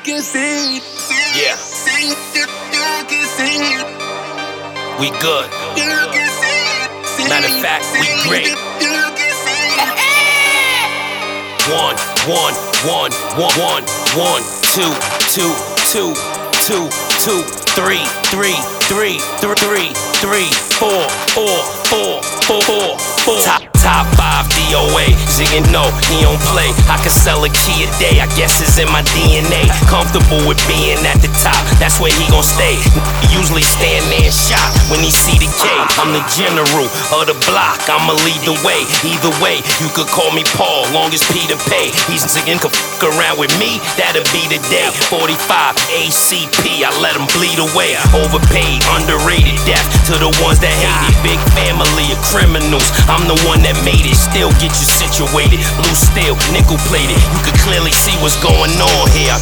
can see. Yeah. You can see. We good. You can see. Matter of fact, we great. You can see. One, two, two, two, two, two, three, three, three, three, three, four, four, four, four, four. Top 5 DOA, so you know he don't play. I can sell a key a day, I guess it's in my DNA. Comfortable with being at the top, that's where he gon' stay. Usually stand there and shot when he see the K. I'm the general of the block, I'ma lead the way. Either way, you could call me Paul, long as Peter pay. He's again could fuck around with me, that'll be the day. 45 ACP, I let him bleed away. Overpaid, underrated, death to the ones that hate it. Big family of criminals, I'm the one that made it. Still get you situated, blue steel, nickel plated. You can clearly see what's going on here. I